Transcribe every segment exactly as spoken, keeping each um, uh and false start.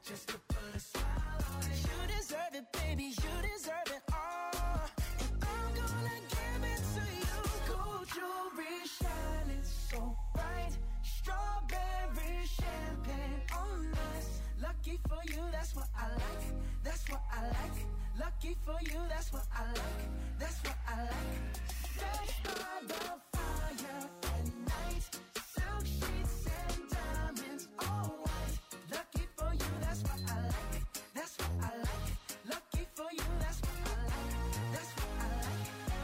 just to put a smile on it. You deserve it, baby, you deserve it all. And I'm gonna give it to you. Gold jewelry shining so bright. Strawberry champagne on us. Lucky for you, that's what I like. That's what I like. Lucky for you, that's what I like. That's what I like. Fresh by the fire at night. Silk sheets and diamonds, all white. Lucky for you, that's what I like. That's what I like. Lucky for you, that's what I like. That's what I like.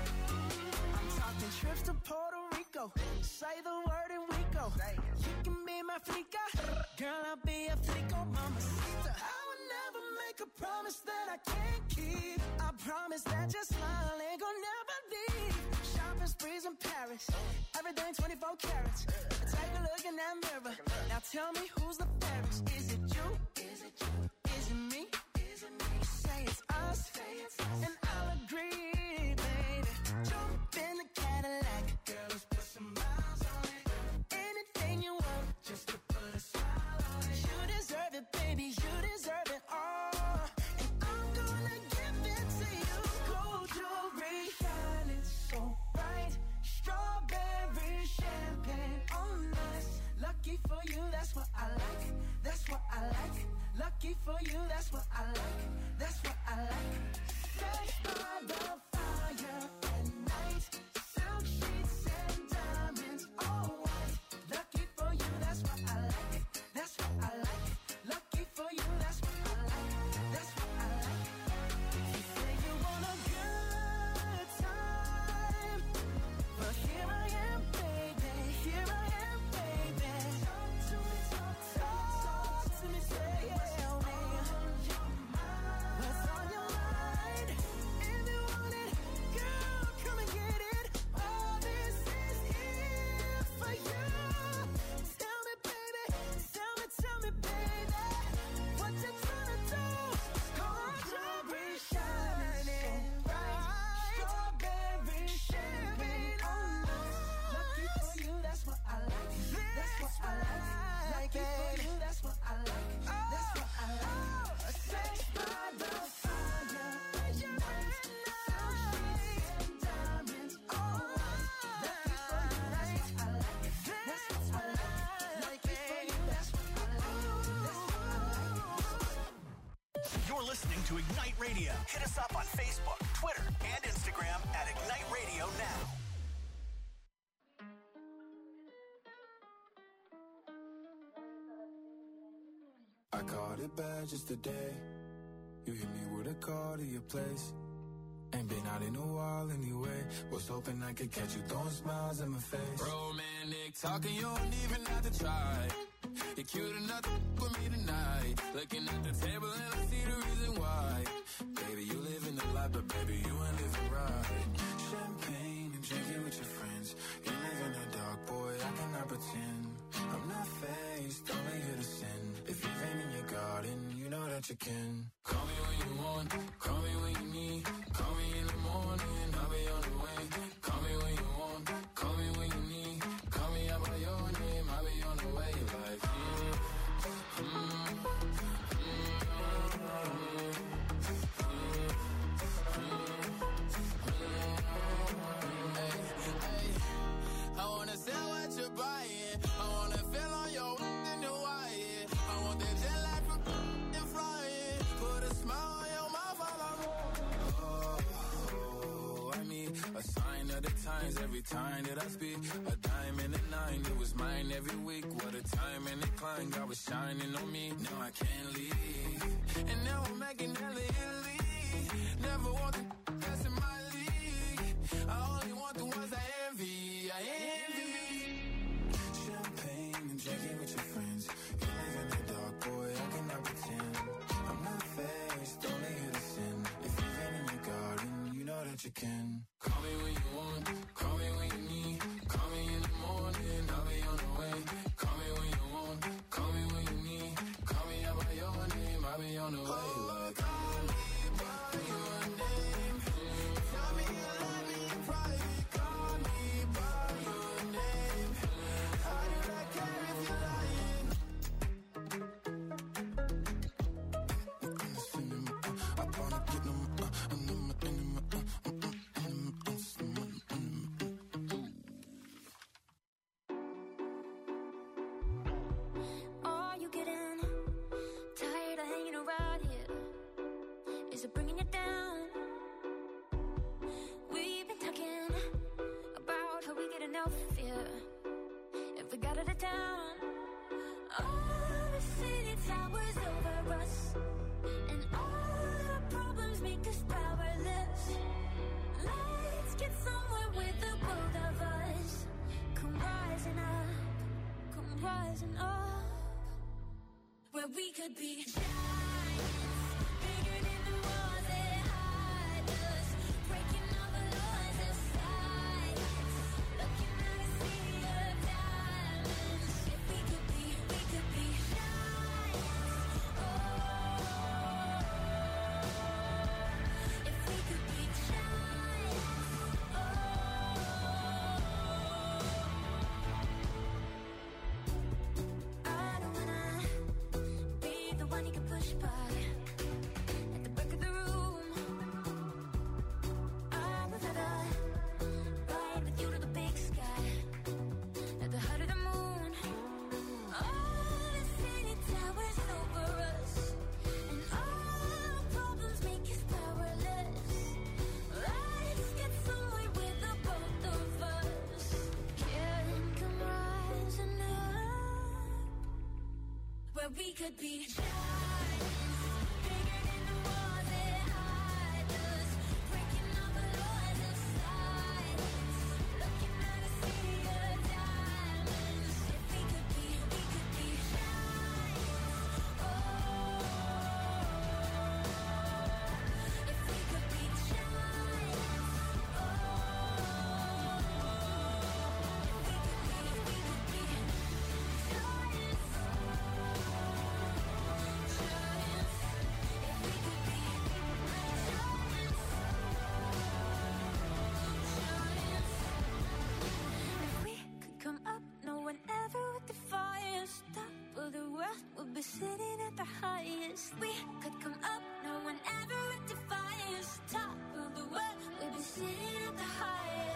I'm talking trips to Puerto Rico. Say the word and we go. You can be my flica. Girl, I'll be a flico, mamacita. I would never make a promise that I can't keep. I promise that your smile ain't gonna never leave. Shopping sprees in Paris. Everything twenty-four carats. Take a look in that mirror. Now tell me who's the fairest. Is it you? Is it you? Is it me? Is it me? You say it's us. Say it's us. And I'll agree, baby. Jump in the Cadillac. Girl, let's put some miles on it. Anything you want, just to put a smile on it. You deserve it, baby, you deserve it all. And I'm gonna give it to you. Gold jewelry shining so bright. Strawberry champagne on us. Lucky for you, that's what I like. That's what I like. Lucky for you, that's what I like. That's what I like. Fresh by the fire at night. Silk sheets and diamonds, all white. Lucky for you, that's what I like. That's what I like. Lucky for you, that's what I like. That's what I like. You say you want a good time, but here I am, baby. Here I am, baby. Talk to me, talk, talk, talk to me, tell me what's on your mind. What's on your mind? If you want it, girl, come and get it. All this is here for you. Tell me, baby, tell me, tell me, baby, what you tryna do? Gold jewelry shining bright. Strawberry champagne on us. Lucky for you, that's what I like. That's what I like. Lucky for you, that's what I like. That's what I like. Sex by the fire at night. Silk sheets and diamonds, all white. Lucky for you, that's what I like. That's what I like. Lucky for you, that's what I like. That's what I like. You're listening to Ignite Radio. Hit us up on Facebook, Twitter, and Instagram at Ignite Radio Now. I caught it bad just today. You hit me with a call to your place. Ain't been out in a while anyway. Was hoping I could catch you throwing smiles in my face. Romantic talking, you don't even have to try. You're cute enough to f- with me tonight. Looking at the table and I see the reason why. Baby, you living the life, but baby, you ain't living right. Champagne and drinking with your friends. You live in the dark, boy, I cannot pretend. I'm not faced, only here to sin. If you've been in your garden, you know that you can. Call me when you want, call me when you need. Call me in the morning, I'll be on the way. Call me when you want, call me when you need. Call me out by your name, I'll be on the way. Like, mm, mm, I wanna sell what you're buying. I wanna feel on your in the wire. I want that jet lag from and flying. Put a smile on your mouth while I'm Oh, I mean, a sign of the times every time that I speak. A dime and a nine, it was mine every week. What a time and a climb, God was shining on me. Now I can't leave. and now I'm making hella Italy. Never want the that's in my league. I only want the ones I envy. I envy. Champagne and drinking with your friends. You live in the dark, boy, I cannot pretend. I'm not faced, only here to sin. If you've been in your garden, you know that you can. Call me when you want, call me when you need. Call me in the morning, I'll be on the way. Call me when you want, call me when you need. Call me out by your name, I'll be on the way. Like, call me by your name. Tell me you love me in private. Call me by your name. How do I care if you're lying? are bringing you down. We've been talking about how we get enough fear if we got out of town. All the city towers over us, and all our problems make us powerless. Let's get somewhere with the both of us. Come rising up, come rising up, where we could be giants, bigger than the walls that hide us, breaking all the laws of science, looking at a sea of diamonds. If we could be, we could be giants. Oh, if we could be giants. Oh, I don't wanna be the one you can push by at the back of the room. I would rather ride with you to the big sky, at the height of the moon. All the city towers over us, and all our problems make us powerless. Let's get somewhere with the both of us. Can come rising up, where we could be giants, bigger than the walls that hide us, breaking all the laws of science, looking at a sea of diamonds. If we could be, we could be giants. Oh, if we could be giants. Oh, if we could be, we could be giants. Giants. If we could be giants. Giants. If we could come up, no one ever would defy us. Top of the world, we'll be sitting at the highest. We could come up, no one ever would defy us. Top of the world, we'll be sitting at the highest.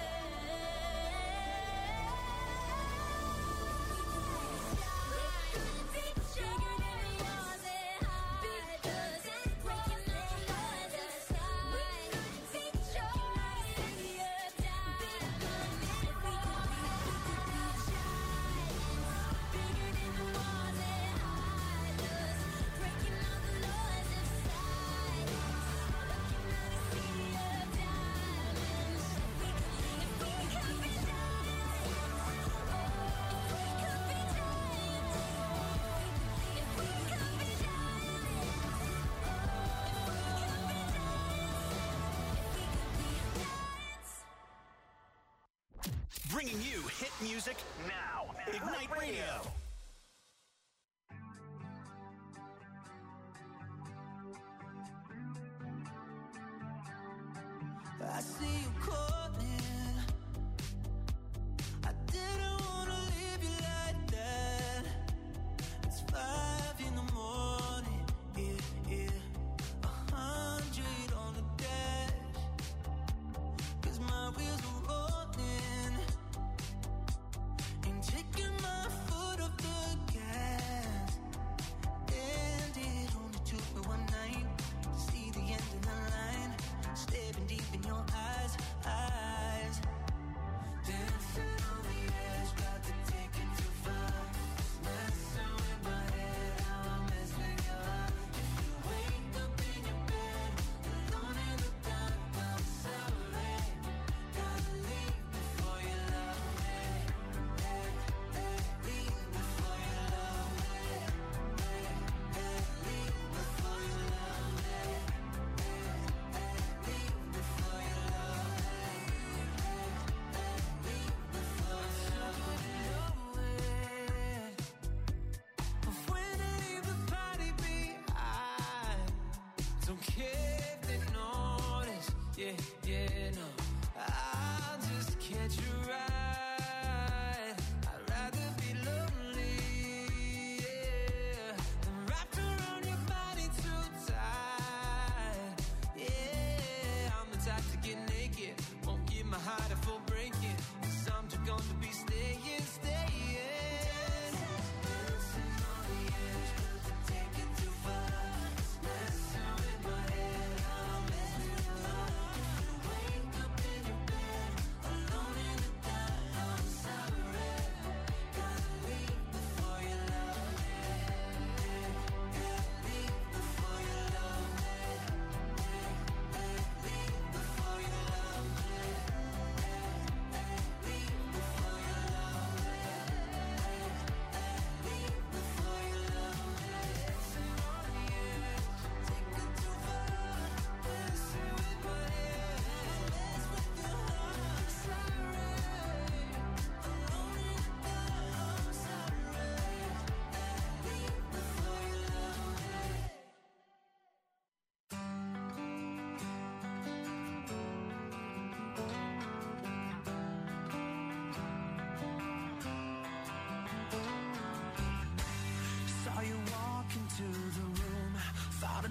We could be bigger than the walls that hide us, breaking all the laws of science. We could be giants, big money. If we could be, we could be giants, bigger than the walls that hide us, breaking all the laws of science, looking at a sea of diamonds. If we could, if we could be giants. Oh, if we could be giants. If we could be giants. Oh, if we could be giants. If we could be giants. Bringing you hit music now. Ignite Radio. I see you calling. I didn't wanna leave you like that. It's five in the morning, yeah, yeah. A hundred on the dash, 'cause my wheels are rolling. Ain't taking my foot off the gas. And it only took me one night to see the end of the line. Staring deep in your eyes, eyes. Dancing on the edge, got to take it too far. Messing with my head, how I mess with your heart. If you wake up in your bed, alone in the dark, I'm sorry. Gotta leave before you love me. Hey, hey, leave before you love me. Hey, hey, leave before you love me. Hey, hey, leave before you love me. Hey, hey, leave before you love me. But when I leave the party behind, don't care if they notice. Yeah, yeah, no. I'll just catch a ride. I'd rather be lonely, yeah, than wrapped around your body too tight. Yeah, I'm the type to get naked, won't give my heart a full breaking, 'cause I'm just gonna be staying, staying. Dancing on the edge, 'cause I take it too far. Messing with my head,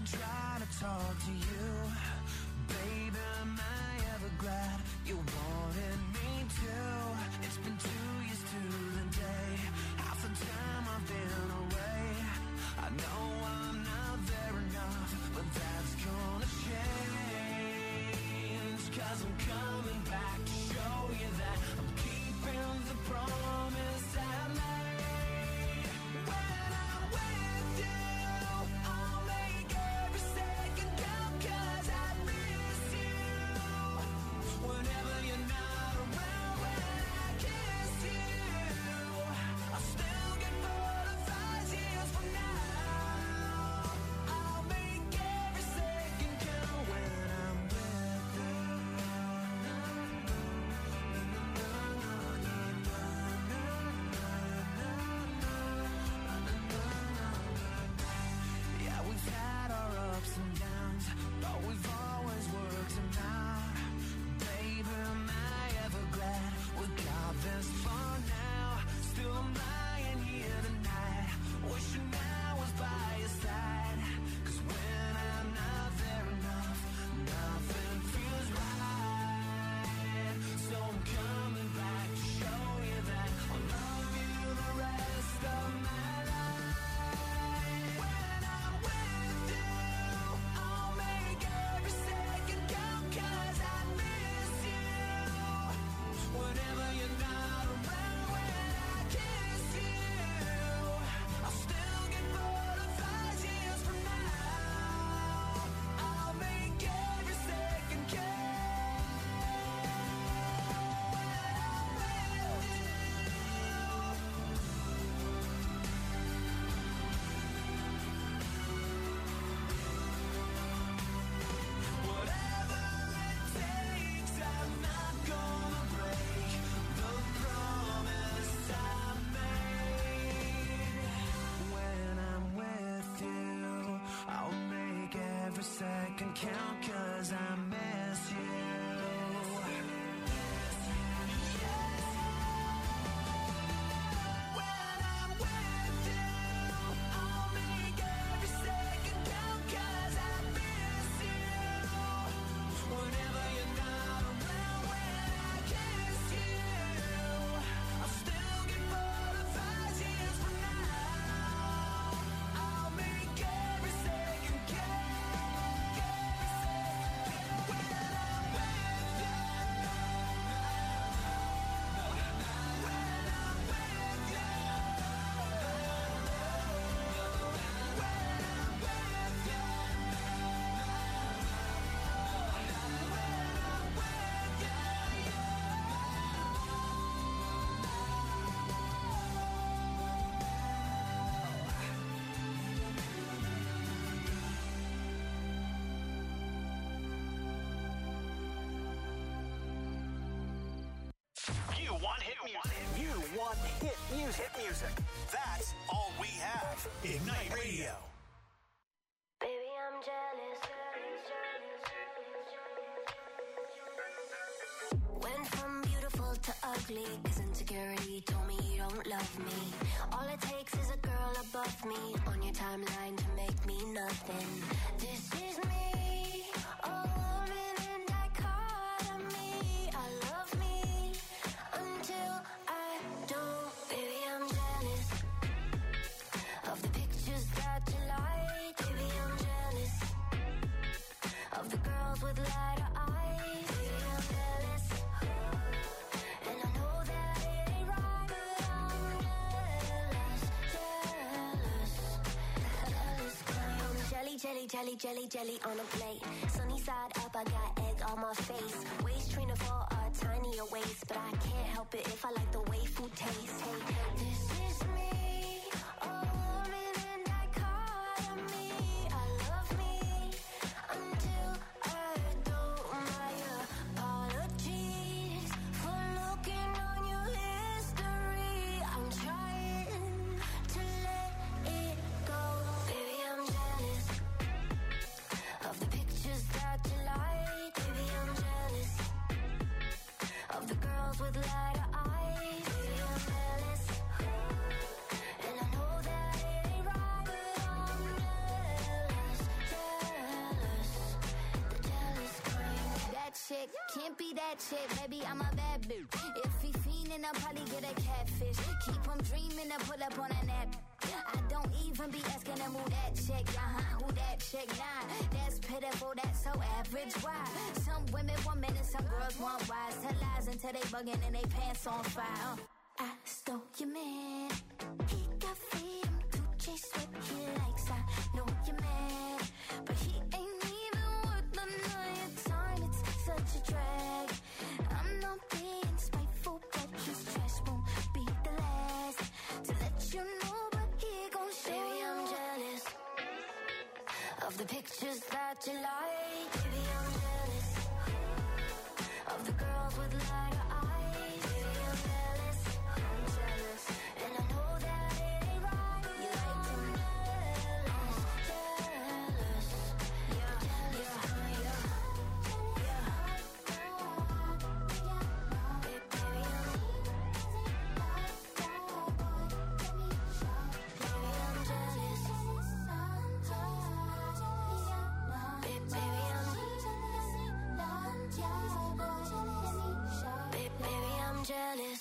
been trying to talk to you. Baby, am I ever glad you wanted me to? It's been two years to the day, half the time I've been away. I know I'm not there enough, but that's gonna change. Cause I'm coming back to show you that I'm keeping the promise I made. When I'm with you, I'll make every second count, cause I miss you. Whenever you're not around, when I kiss you, I'll still get butterflies years from now. I'll make every second count when I'm with you. Yeah, we've had our ups and downs, but we've always worked them out. Baby, am I ever glad we got this far now? Still I'm lying here tonight, wishing I was by your side. Cause when I'm not there enough, nothing feels right. So I'm coming back to show you that I'll love you the rest of my life. When I'm with you, I'll make every second count, cause I miss you. Whenever you're not around, when I kiss you, I'll still get butterflies years from now. I'll make every second count when I'm with you. Whatever it takes, I'm not gonna break the promise I made. When I'm with you, I'll make every second count, cause I miss you. When I'm with you, I'll make every second count, cause I miss you. Whenever you're not around, when I kiss you, I'll still get butterflies years from now. I'll make every second count, every second when I'm with you. When I'm with you. When I'm with you. You want hit music. You want hit music. Hit music. That's all we have. Ignite Radio. Baby, I'm jealous. Went from beautiful to ugly, cause insecurity told me you don't love me. All it takes is a girl above me on your timeline to make me nothing. This is me, a woman in dichotomy. I love me until I don't. Baby, I'm jealous of the pictures that you like. Baby, I'm jealous of the girls with lighter eyes. Baby, I'm jealous, and I know that it ain't right, but I'm jealous, jealous, jealous. 'Cause I'm jelly, jelly, jelly, jelly, jelly on a plate. Sunny side up, I got egg on my face. Waist trainer for a tinier waist, but I can't help it if I like the way food tastes. Hey, this is me, a woman in dichotomy. I love me until I don't. My apologies for looking on your history. I'm trying to let it go. Baby, I'm jealous of the pictures that you like. Baby, I'm jealous of the girls with lighter eyes. Baby, I'm jealous, and I know that it ain't right, but I'm jealous, be that chick, baby, I'm a bad bitch. If he fiendin', I'll probably get a catfish. Keep him dreamin' to pull up on a nap. I don't even be asking him who that chick, uh-huh, who that chick, nah. That's pitiful, that's so average, why? Some women want men and some girls want wise. Tell lies until they buggin' and they pants on fire. Uh, I stole your man. He got freedom to chase what he likes. I know you're mad, but he ain't even worth none of your time. It's such a drag. I'm not being spiteful, but his trash won't be the last to let you know. But he gon' show. Baby, I'm jealous of the pictures that you like. Baby, I'm jealous of the girls with lighter eyes. Baby, I'm jealous, I'm jealous, and I know that it ain't right. You like them jealous, jealous, yeah, yeah, yeah, yeah. Baby, baby, I'm, baby, I'm jealous. Baby, baby, I'm, baby, baby, I'm jealous.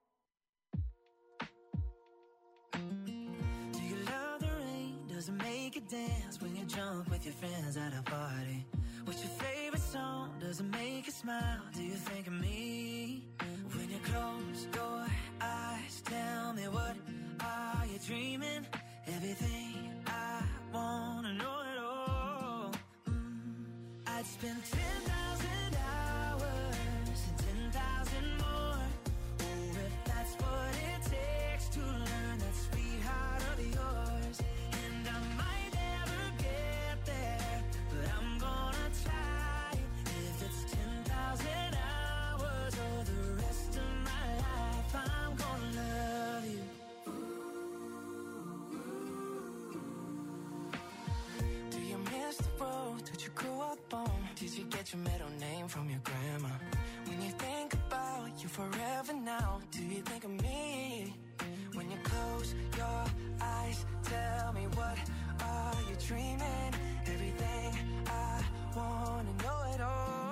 Do you love the rain? Does it make you dance when you jump with your friends at a party? What's your favorite song? Does it make you smile? Do you think of me? When you close your eyes, tell me what are you dreaming? Everything I wanna know it all. Mm. I'd spend ten thousand hours and ten thousand more. Oh, if that's what it takes to learn that sweetheart of yours. And I might never get there, but I'm gonna try. If it's ten thousand hours or the rest of my life, I'm gonna love you. Do you miss the road that you grew up on? Did you get your middle name from your grandma? When you think about you forever now, do you think of me? When you close your eyes, tell me what are you dreaming? Everything I wanna know it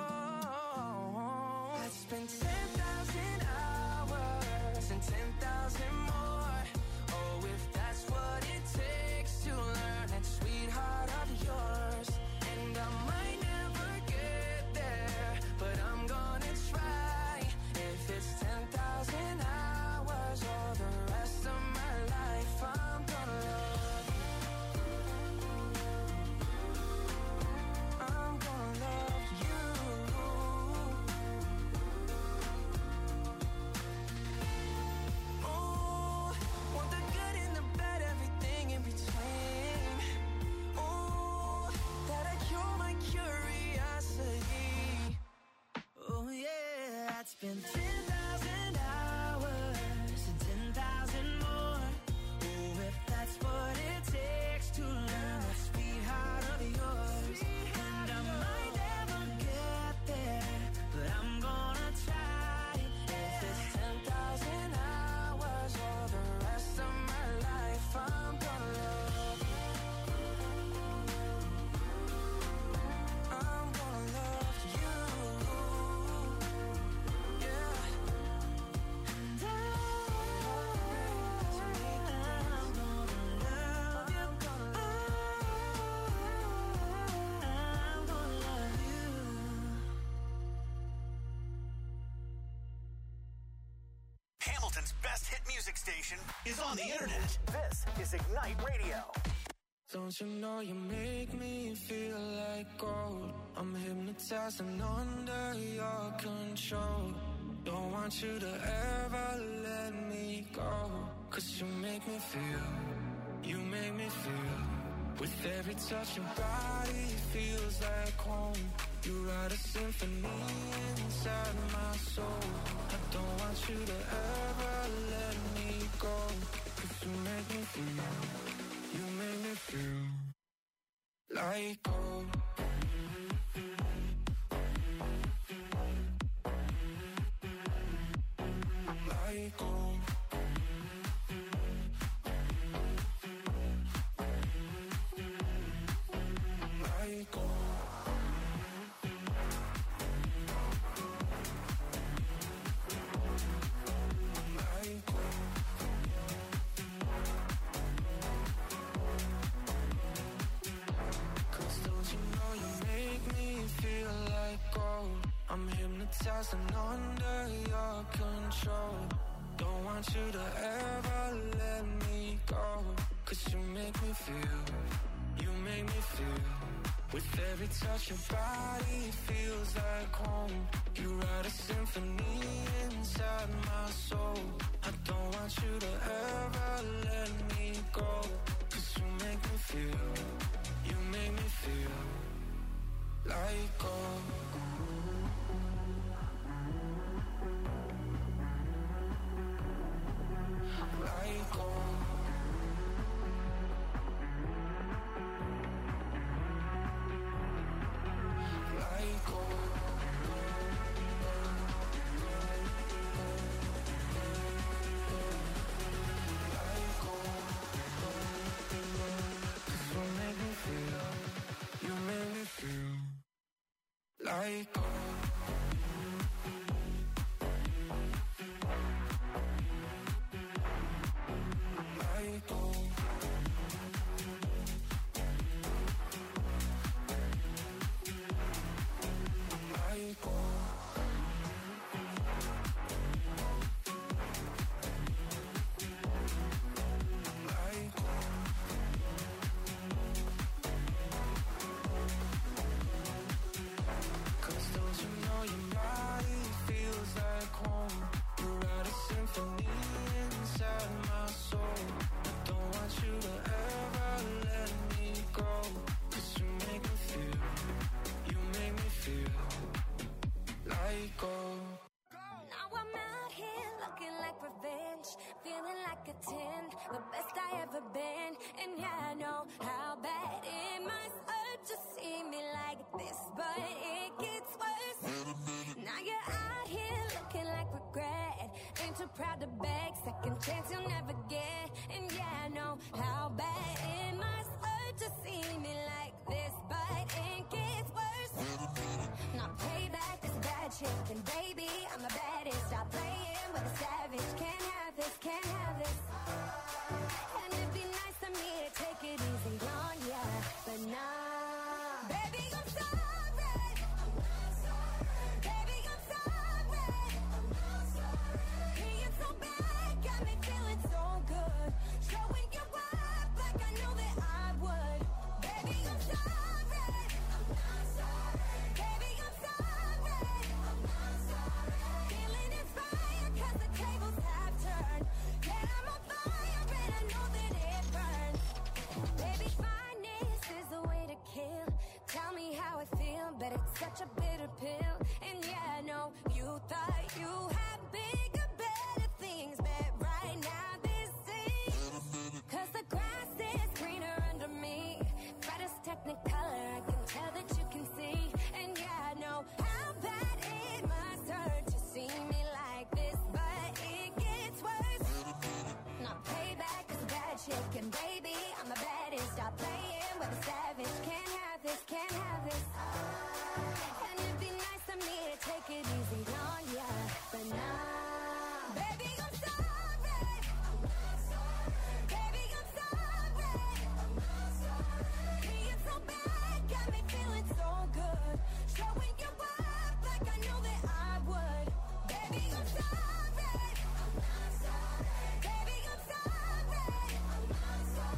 all. I'd spend ten thousand hours and ten thousand more. Oh, if that's what it takes to learn that sweetheart of yours. And I might never get there, but I'm gonna try. If it's ten thousand hours or the rest of my life, I'm gonna love you. I'm gonna love you. Oh, want the good and the bad, everything in between. Oh, that'll cure my curiosity. Oh yeah, I'd spend ten thousand hours and ten thousand more. Oh, if that's what it takes to learn that sweetheart of yours. And I might never get there, but I'm gonna try. If it's ten thousand hours or the rest of my life, I'm gonna love you. I'm gonna love you. Yeah. And I, I'm gonna love you. I'm gonna love you. Hamilton's best hit music station is on the internet. This is Ignite Radio. Don't you know you make me feel like gold? I'm hypnotized and under your control. Don't want you to ever let me go. Cause you make me feel, you make me feel. With every touch your body feels like home. You write a symphony inside my soul. I don't want you to ever let me go. Cause you make me feel, you make me feel like gold. Like gold. Like gold. wasn't under your control. Don't want you to ever let me go. Cause you make me feel, you make me feel. With every touch your body feels like home. You write a symphony inside my soul. I don't want you to ever let me go. Cause you make me feel, you make me feel like gold. Like gold. Like gold. Like gold. 'Cause you make me feel, you make me feel like gold. Like gold. Like gold. Like gold. Cause don't you know your body feels like home. You write a symphony inside my soul. I don't want you to ever let me go. Cause you make me feel, you make me feel like gold. Now I'm out here looking like revenge, feeling like a ten, the best I ever been. And yeah, I know how bad it must hurt to see me like this, but it gets worse. Now you're out here looking like regret, ain't too proud to beg, second chance you'll never get. And yeah, I know how bad it must hurt to see me like this, but it gets worse. Now payback is bad shit, and baby, I'm the baddest. Stop playing with a savage, can't have this, can't have this. And it'd be nice of me to take it easy on ya, but nah. Baby, I'm sorry. Baby, I'm sorry. Being so bad got me feeling so good. Showing you up like I knew that I would. Baby, I'm sorry. Baby, I'm sorry. Feeling inspired 'cause the tables have turned. Yeah, I'm on fire and I know that it burns. Baby, fineness is the way to kill. Tell me how I feel, but it's such a bitter pill. And yeah, I know you thought you had bigger, better things, but right now this is. 'Cause the grass is greener under me. Brightest technicolor, I can tell that you can see. And yeah, I know how bad it must hurt to see me like this, but it gets worse. Now payback is bad shit, and baby, I'm the baddest. Stop playing with a savage, can't have this, can't have this. And it'd be nice of me to take it easy on ya, but nah. Baby, I'm sorry. Baby, I'm sorry. Being so bad got me feeling so good. Showing you up like I knew that I would. Baby, I'm sorry. Baby, I'm sorry.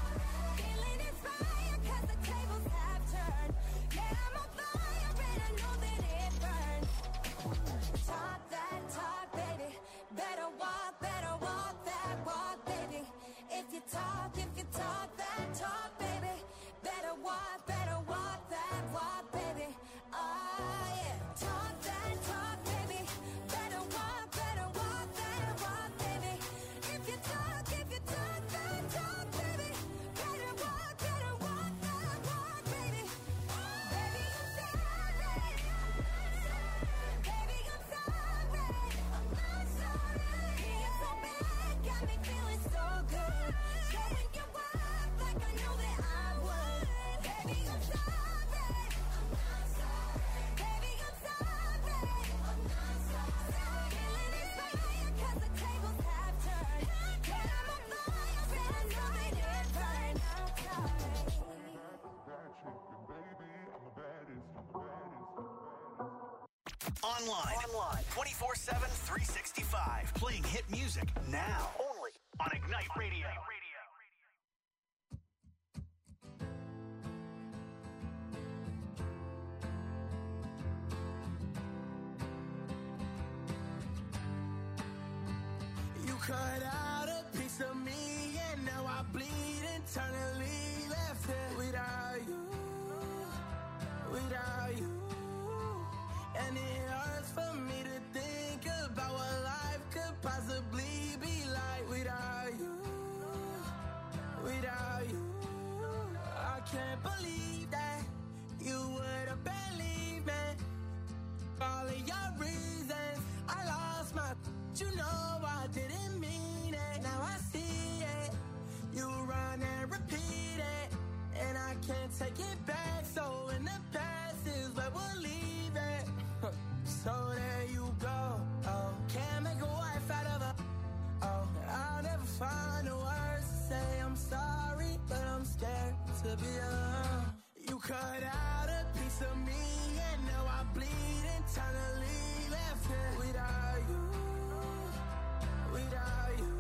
Online. Online. twenty-four seven, three sixty-five. Playing hit music now. Only on Ignite Radio. You cut out a piece of me and now I bleed internally. Left here without you, without you. And it hurts for me to think about what life could possibly be like without you, without you. I can't believe that you would have believed me. All of your reasons, I lost my, you know I didn't mean it. Now I see it, you run and repeat it, and I can't take it back. So in the past is where we'll leave it. So there you go. Oh, can't make a wife out of a. Oh, I'll never find the words to say I'm sorry, but I'm scared to be alone. You cut out a piece of me, and now I bleed internally. Left here without you, without you.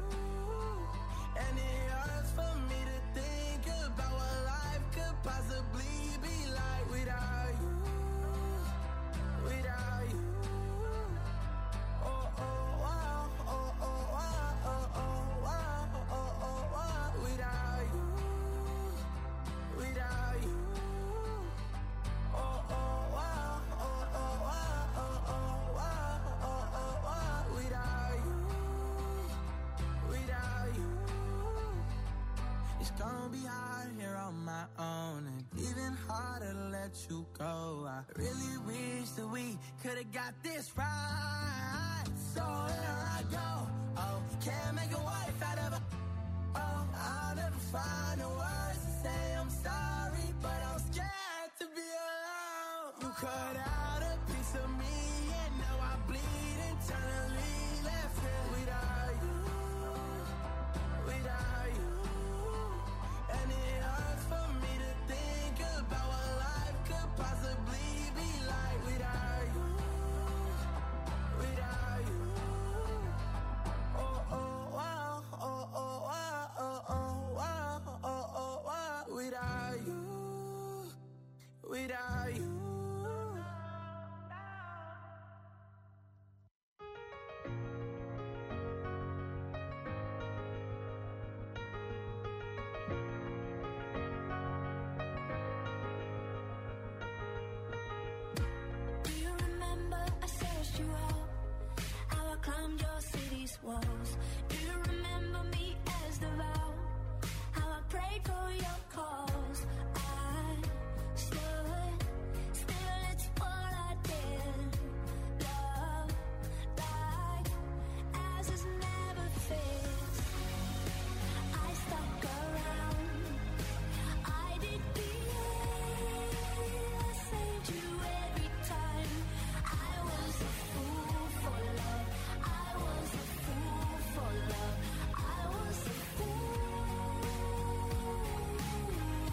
And it hurts for me to think about what life could possibly be like without you, without you. Oh, oh, wow, oh, oh, wow, oh, oh, wow, oh, oh, wow, without you, without you. Oh, oh, wow, oh, oh, wow, oh, oh, wow, oh, oh, wow, without you, without you. It's gonna be hard here on my own, and even harder to let you go. I really wish that we could've got this right. So here I go. Oh, can't make a wife out of a. Oh, I'll never find the words to say I'm sorry, but I'm scared to be alone. You cut out a piece of me, and now I bleed internally. Left here without you, without you. And it hurts for me to think about what life could possibly be like without you, without you. Oh, oh, wow, oh, oh, wow, oh, oh, wow, oh, oh, wow, without you, without you. Do you remember I searched you out? How I climbed your city's walls. Do you remember me as the vow? How I prayed for your cause. I stood still, it's what I did. Love like as is never fixed. I stuck around. I did the I saved you every time. I was a fool for love. I was a fool for love. I was a fool.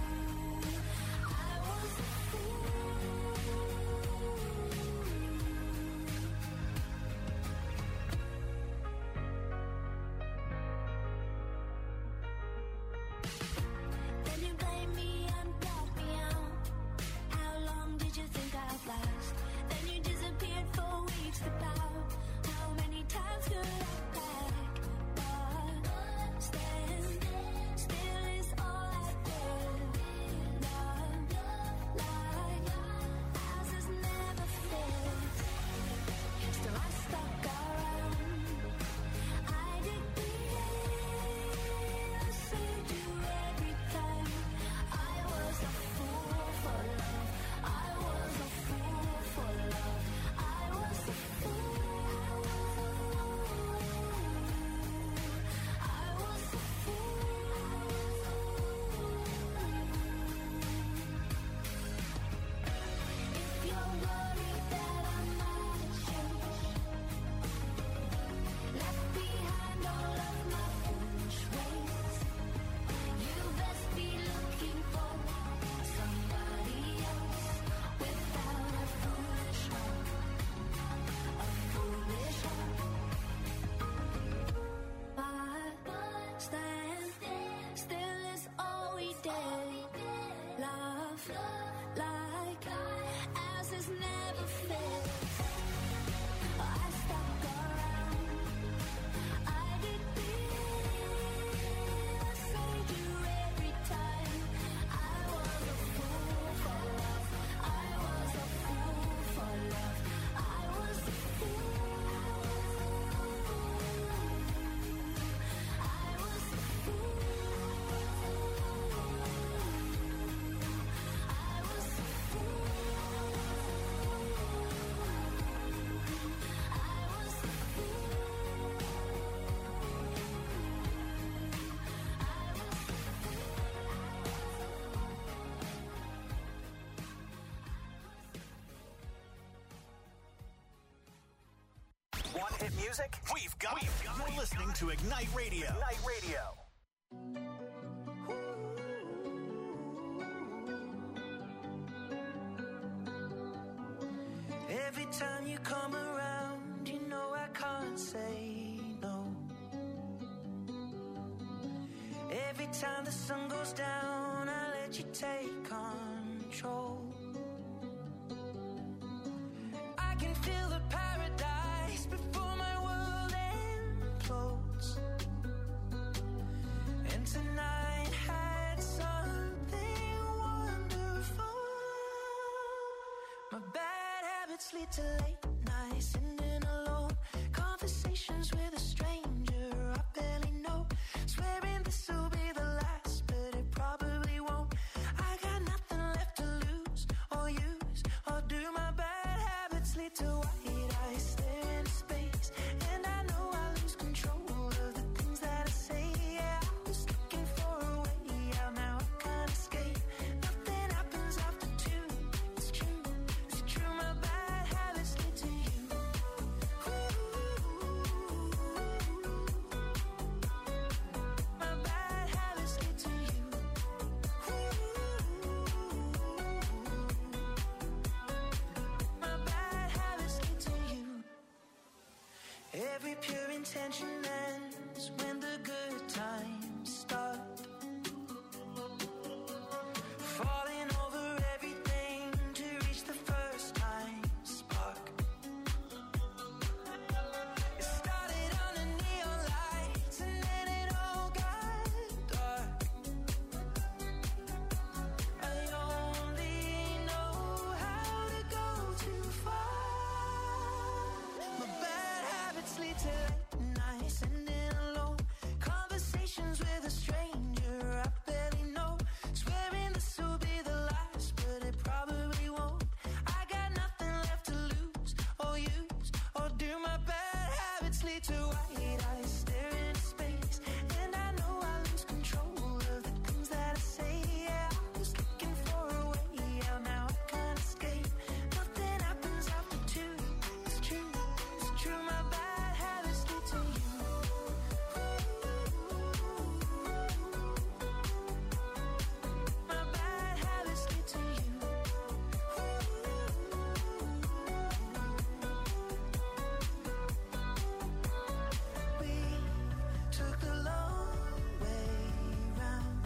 off like as is never fair. I stuck around. I did this, I do every time. I was a fool for love. I was a fool for love. I was a fool. I was a fool. I was a fool. Want hit music? We've got it. You're listening to Ignite Radio. Ignite Radio. Every time you come around, you know I can't say no. Every time the sun goes down, I let you take control. I can feel the paradise before my world implodes. And tonight had something wonderful. My bad habits lead to late nights, sitting alone. Conversations with a stranger I barely know. Swearing this will be the last, but it probably won't. I got nothing left to lose or use or do. My bad habits lead to white eyes, stare into space. And I know I lose control of the things that I say. Yeah, I was looking for a way out, now I can't escape. Nothing happens after two. It's true, it's true. My bad habits lead to you. My bad habits lead to you. My bad habits lead to you. Every pure intention ends when the good times start. Falling over everything to reach the first time spark. It started on the neon lights and then it all got dark. I only know how to go too far. My bad habits lead to late nights, sitting alone. Conversations with a stranger I barely know. Swearing this will be the last, but it probably won't. I got nothing left to lose or use or do. My bad habits lead to white eyes, stare into space. And I know I lose control of the things that I say. Yeah, I was looking for a way out, now I can't escape. Nothing happens after two. It's true, it's true. My bad habits lead to you. My bad habits lead to you. We took the long way round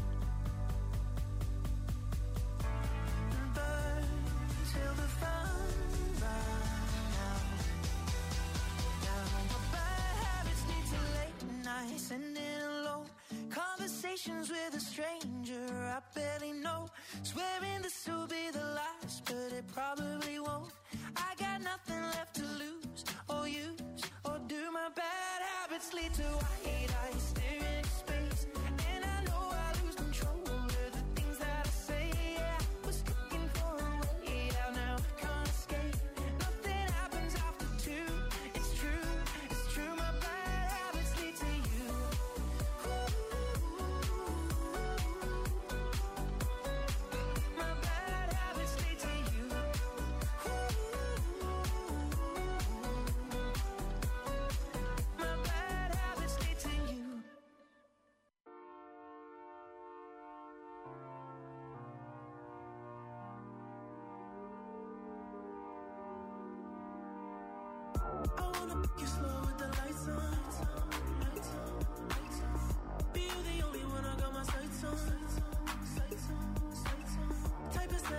and burned till the fun ran out. Now my bad habits lead to late nights, sitting alone. Conversations with a stranger I barely know. Swearing this will be the last, but it probably won't. I got nothing left to lose or use or do. My bad habits lead to white eyes, stare into space. And I know I lose control of the things that I say. Yeah, I was looking for a way out, now I can't escape. Nothing happens after two. It's true, it's true. My bad habits lead to you. My bad habits lead to you. My bad habits lead to you. I wanna make you slow with the lights on. Be you the only one I got my sights on. Type of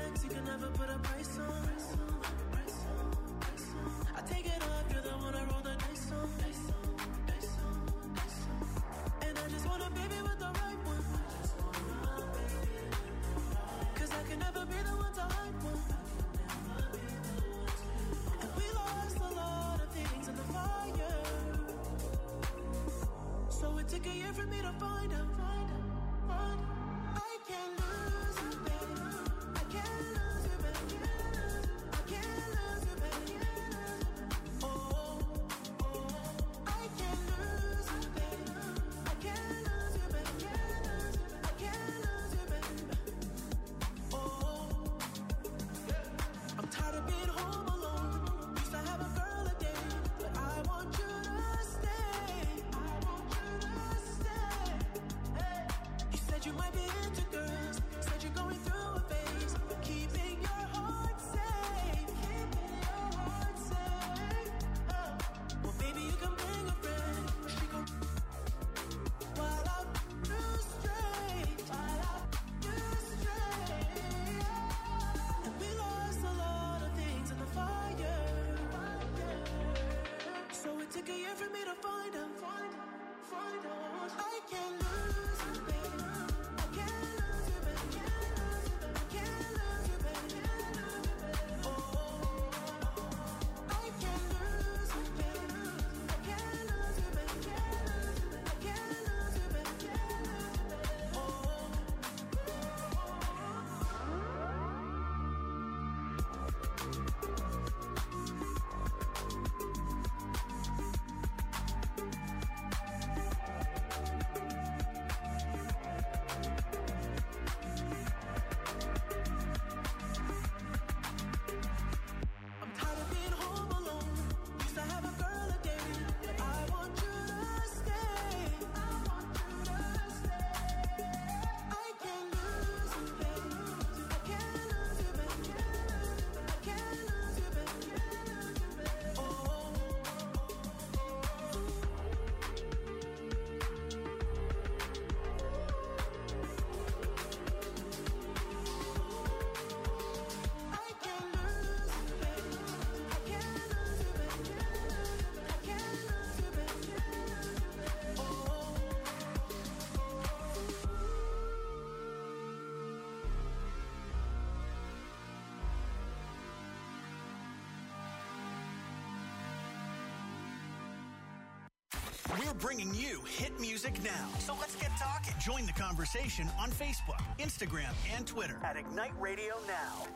We're bringing you hit music now. So let's get talking. Join the conversation on Facebook, Instagram, and Twitter at Ignite Radio Now.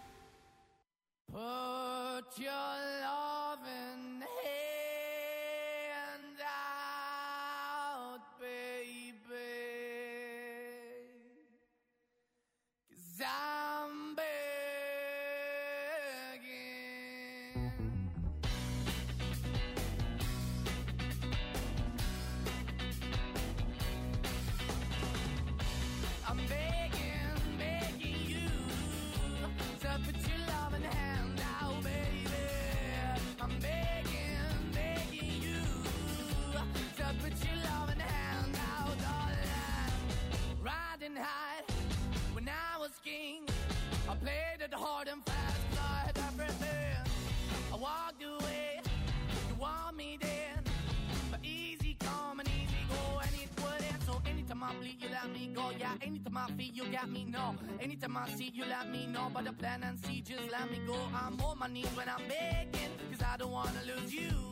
Put your loving hand out, baby, 'cause I'm begging. I'm begging, begging you to put your loving hand out, baby. I'm begging, begging you to put your loving hand out, darling. Riding high when I was king, I played it hard and fast, I had everything. I walked away, you want me then, but easy come and easy go, and it wouldn't. So anytime I bleed, you let me go. Yeah, anytime I feel, you got me, no. Anytime I see, you let me know. But the plan and see, just let me go. I'm on my knees when I'm begging, 'cause I don't wanna lose you.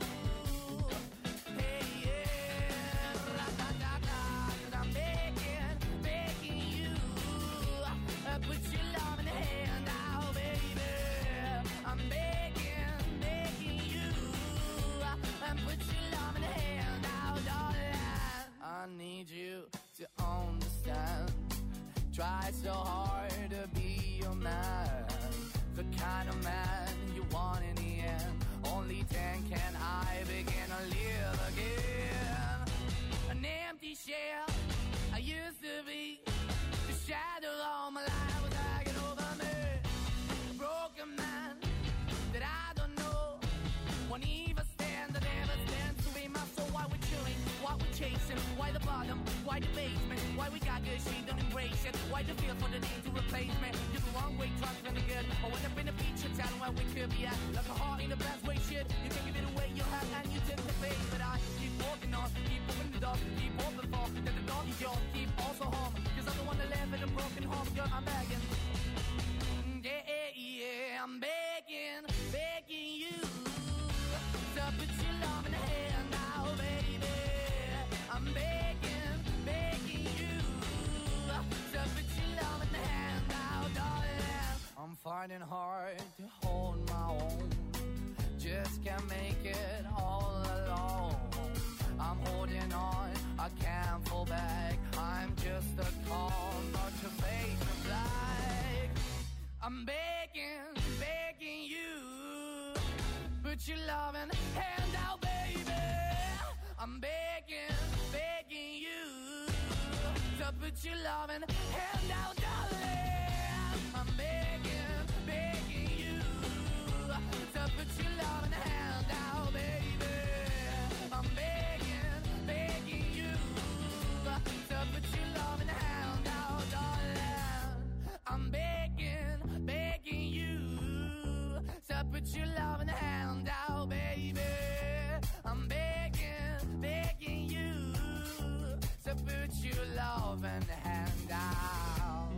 Hey, yeah, ra-da-da-da, 'cause I'm begging, begging you. Uh, put your love in the hand out, baby. I'm begging, begging you. Uh, and put your love in the hand out, darling. I need you to understand. Try so hard to be your man, the kind of man you want in the end. Only then can I begin to live again. An empty shell I used to be, the shadow all my life was hanging over me. A broken man that I don't know won't even stand, that never stands to be my soul. Why we're chilling, why we're chasing, why the bottom, why the basement, why we got good, she don't embrace it, why the feel for the need to replace me. You're the wrong way, trying to be good. I went up in a feature town where we could be at, like a heart in the best way, shit. You can give it away, you have, and you tend to pay. But I keep walking on, keep opening the door, keep open for, that the door is yours, keep also home, 'cause I'm the one that live in a broken home, girl, I'm begging. Yeah, yeah, yeah, I'm begging, begging you to put your love in the hand now, baby. I'm begging, begging you to put your love in the hand now, darling. I'm fighting hard to hold my own, just can't make it all alone. I'm holding on, I can't fall back. I'm just a call, not to fake the black. I'm begging, begging you, put your loving hand out, baby. I'm begging, begging you to put your loving hand out, darling. I'm begging, begging you to put your loving hand out, baby. I'm begging, begging you to put your loving hand out, darling. I'm begging, begging you to put your loving hand out, baby. I'm begging, begging you to put your loving hand out.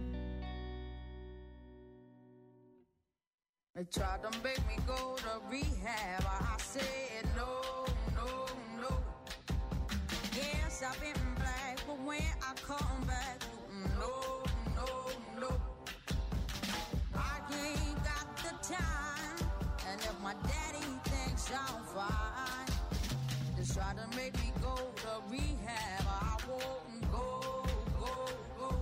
They tried to make me go to rehab. I said no, no, no. Yes, I've been black, but when I come back, no, no, no. I ain't got the time, and if my daddy thinks I'm fine, just try to make me go to rehab. I won't go, go, go.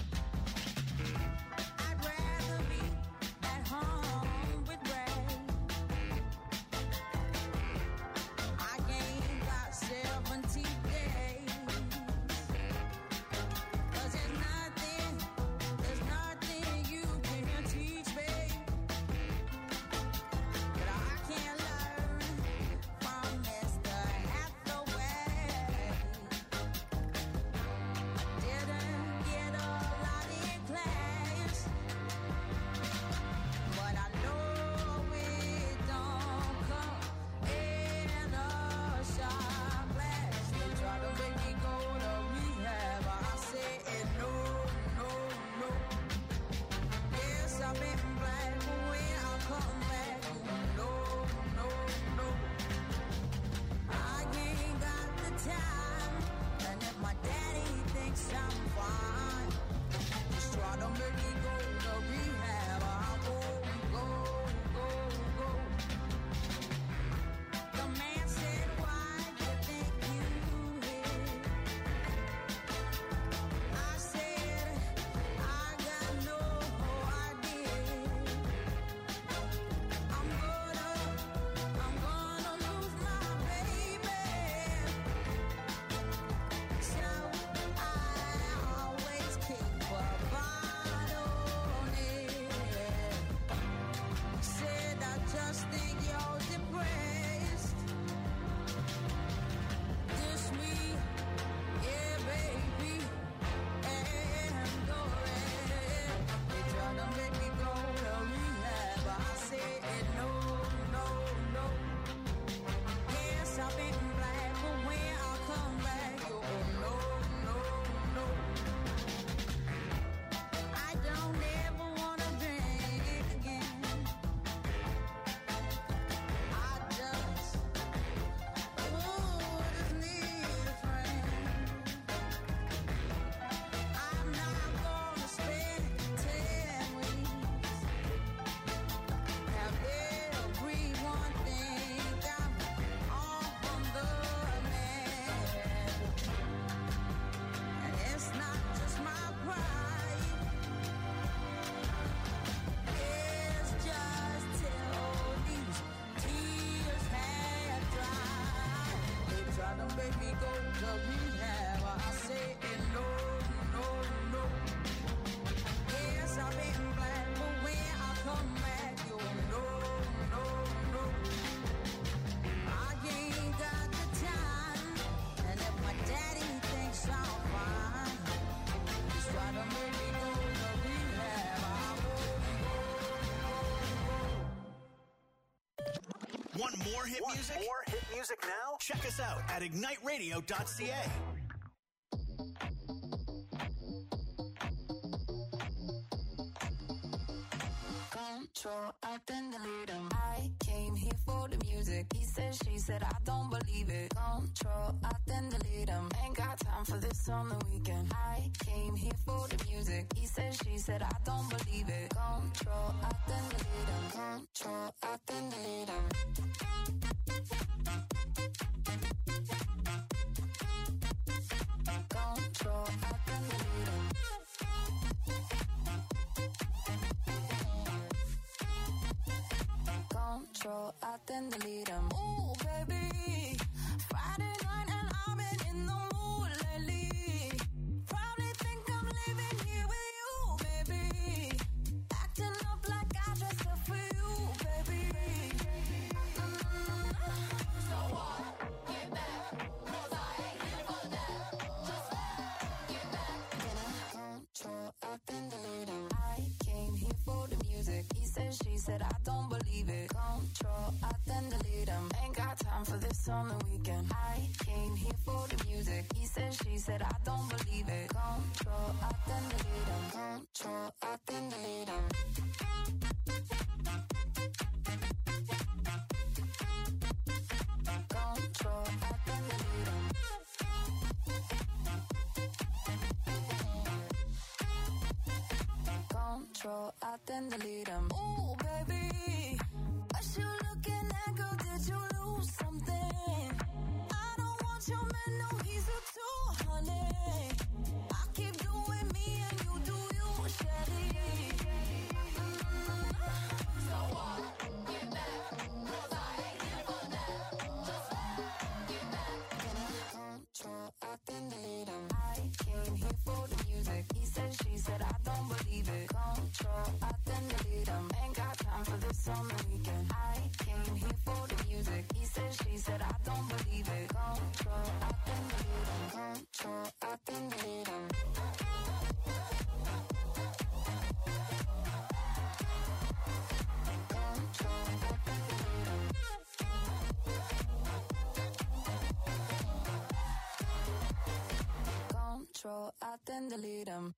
I'd rather be at home with Ray. I ain't got seventy days. 'Cause there's nothing, there's nothing you can teach me that I can't learn from Mister Hathaway. Want more hit Want music? more hit music now? Check us out at ignite radio dot c a. Control, I then delete him. I came here for the music. He said, she said, I don't believe it. Control, I then delete him. Ain't got time for this on the weekend. I came here for the music. He said, she said, I don't believe it. Control, I then delete him. Control, I then delete him. Control, I then delete him. Control, I then delete him. Ooh, baby, Friday night and I've been in the mood lately. Probably think I'm living here with you, baby. Acting up like I dressed up for you, baby. Mm. So what? Get back, 'cause I ain't here for that. Just get back. Then I control, I then delete him. I came here for the music. He said, she said, I don't believe it. Control, I then delete him. Ain't got time for this on the weekend. I came here for the music. He said, she said, I don't believe it. Control, I then delete him. Control, I then delete him. Control, I then delete him. Control, I then delete him. Ooh, baby, what you looking at, girl? Did you lose something? I don't want your man, no, he's a two, honey. I keep doing me and you do you, Shelly. Mm. So what? Get back, 'cause I ain't here for that. Just get back. Then I control, I then delete him. I came here for the music. He said, she said, I don't believe it. Control, I then delete him. Ain't got time for this on the weekend. I came here for the music. He said, she said, I don't believe it. Control, I then delete him. Control, I then delete him. Control, I then delete him. Control, I then delete him.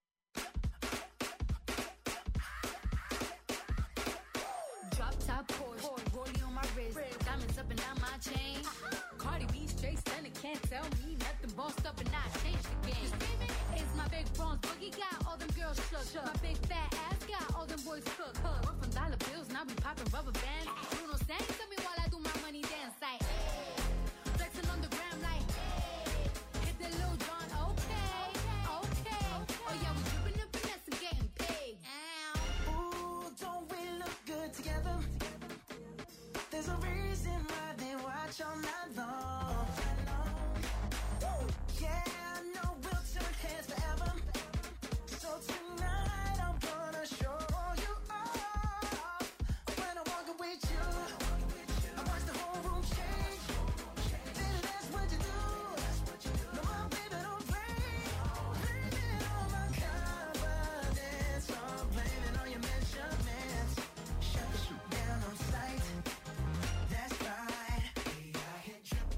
Drop top Porsche, rollie on my wrist, diamonds up and down my chain. Cardi B straight stunning, can't tell me nothing. Bossed up and I changed the game. It's my big bronze boogie, got all them girls shook. My big fat ass got all them boys cooked. We're from dollar bills, now we popping rubber bands. Bruno sang to me while I do my money dance like. Flexing on the gram like. Hit the Lil Jon, okay, okay. Oh yeah, we dripping and finesse and getting paid. Ow. Ooh, don't we look good together? There's a reason why they watch all night long. Woo. Yeah, I know we'll turn heads forever. So tonight I'm gonna show you off. When I'm walking with you, I watch the whole room change. Baby, that's what you do. No, my baby, don't play. Blaming on my confidence. I'm blaming on your measurements. Shut the shoot down on sight. That's right. I hit triple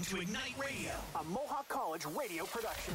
to Ignite Radio, a Mohawk College radio production.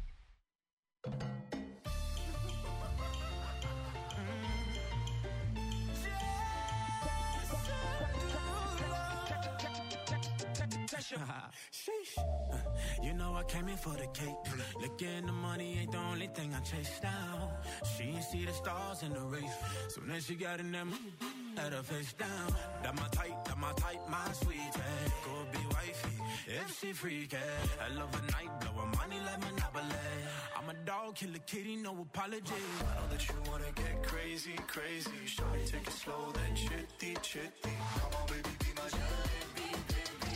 Sheesh. Uh, You know I came in for the cake. Looking the money ain't the only thing I chase down. She ain't see the stars in the race. So then she got in them, had her face down. That my type, that my type, my sweetie. Go be wifey, if she freaky. I love a night, blow her money like Monopoly. I'm a dog, kill a kitty, no apology. I know that you wanna get crazy, crazy. Shawty, take it slow, then chitty, chitty. Come on, baby, be my jalebi, baby.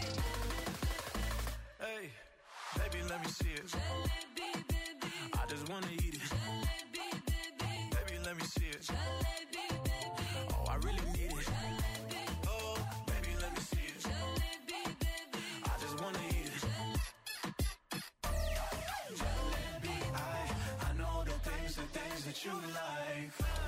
Hey, baby, let me see it. Jalebi, baby. I just wanna eat it. Jalebi, baby. Baby, let me see it. Jalebi, baby. Oh, I really need it. Jalebi, Oh, baby, let me see it. jalebi, baby. I just wanna eat it. Jalebi, I, I know the things, the things that you like.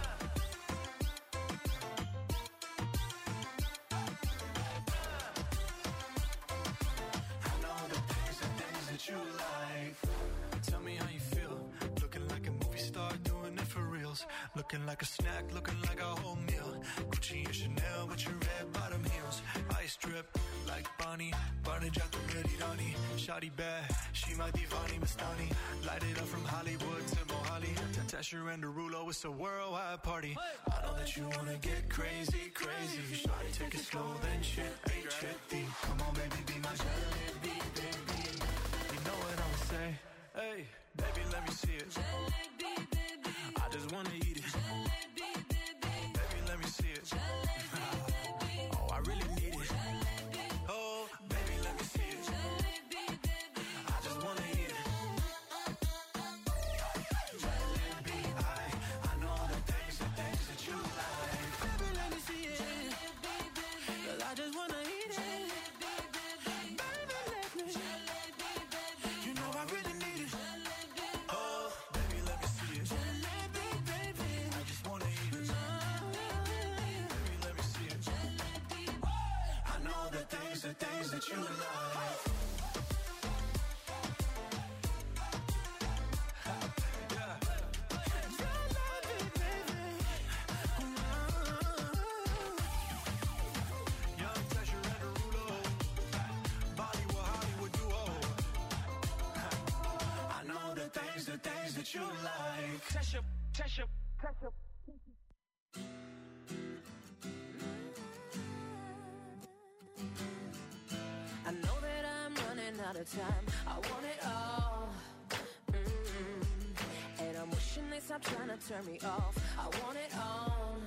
I know the things, the things that you like. Tell me how you feel. Looking like a movie star, doing it for reals. Looking like a snack, looking like a whole meal. Gucci and Chanel with your red bottom heels. Ice drip like Bonnie, Barney Jack the Ready Donnie. Shawty bad, she my divani Mastani. Light it up from Hollywood to Mohali. Tasha and Derulo, it's a worldwide party. I know that you wanna get crazy, crazy. Shawty, take it slow, then chitty, chitty. Come on, baby, be my jalebi, baby. You know what I'ma say? Hey, baby, let me see it. Jalebi, baby. I just wanna eat it. Jalebi, baby. Baby, let me see it. Jalebi, baby. Oh, I really need it. Jalebi, Oh, baby, let me see it. jalebi, baby. I just wanna eat it. Jalebi, I, I know the things, the things that you like. Baby, let me see it. Jalebi, baby. 'Cause I just wanna eat it. Jalebi, baby. Baby, let me. Jalebi, baby. You know I really need it. Jalebi, Oh, baby, let me see it. jalebi, baby. I just wanna eat it. Baby, let me see it. Jalebi. I know the things, the things that you like. Young Tasha and Derulo, Bollywood, Hollywood duo. I know the things, the things that you like. Tasha, Tasha, Tasha. I know that I'm running out of time. I want it all. Mm-mm. And I'm wishing they stop trying to turn me off. I want it all.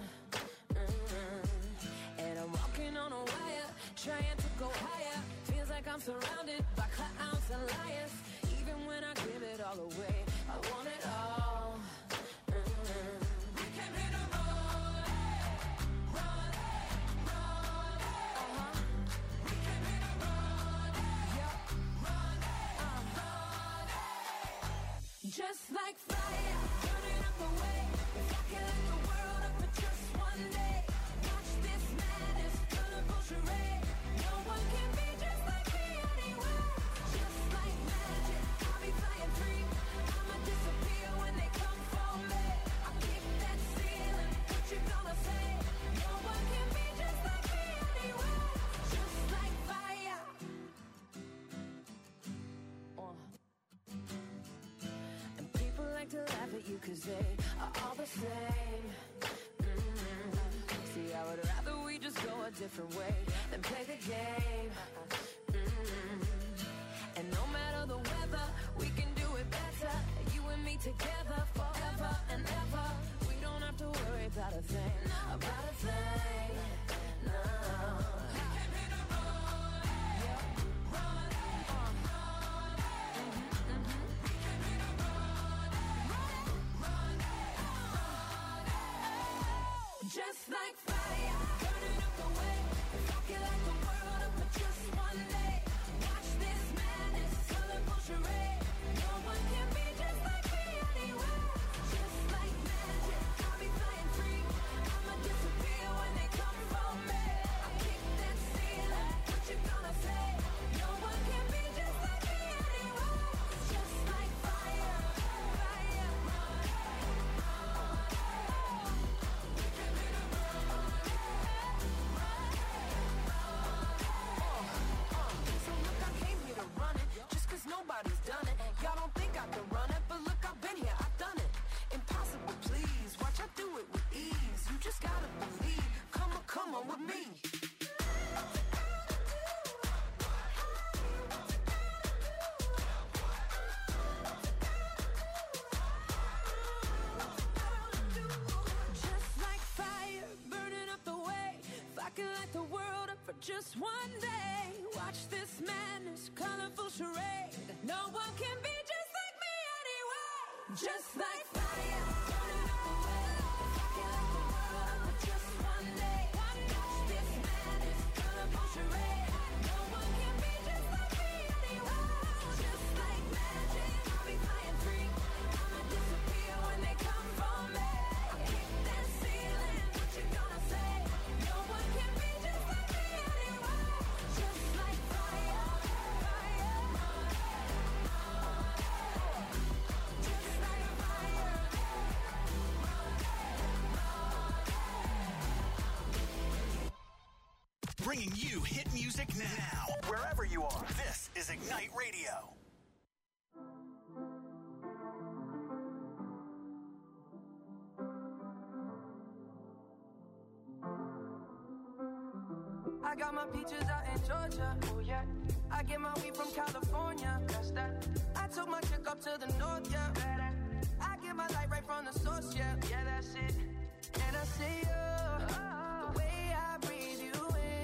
Mm-mm. And I'm walking on a wire, trying to go higher. Feels like I'm surrounded by clowns and liars. Even when I give it all away, I want it all. Mm-mm. We came here to run, run, run. Uh-huh. We came here to run, yeah, run, uh-huh. Just like fire, burning up the way. If I can light the world up for just one day, watch this madness, colorful charade. No one can be just like me anywhere. Just like magic, I'll be flying free. I'ma disappear when they come for me. I kick that ceiling, what you gonna say? No one can be just like me anywhere. Just like fire. Uh. And people like to laugh at you 'cause they are all the same. Mm. See, I would rather we just go a different way than play the game. Mm. And no matter the weather, we can do it better. You and me together forever and ever. We don't have to worry about a thing, about a thing. No. We came here to run, yeah, run, uh. Mhm, mhm. We came here to run, run, run, run. Just like fire, burning up the way. If I can light the world up for just one day, watch this madness, colorful charade. No one can be just like me anywhere. Just like magic, I'll be flying free. I'ma disappear when they come for me. just one day. Watch this madness, colorful charade. No one can be just like me anyway. Just like fire, burning up the way. If I can light the world up with just one day. Watch this madness, colorful charade. No one can be just like me anyway. Just like magic, I'll be flying free. I'ma disappear when they come for me. I kick that ceiling, what you gonna say? No one can be just like me anyway. Just like fire, fire. Just like fire. Bringing you hit music now, wherever you are. This is Ignite Radio. I got my peaches out in Georgia, oh yeah. I get my weed from California, that's that. I took my chick up to the north, yeah. I get my light right from the source, yeah. Yeah, that's it. And I see you.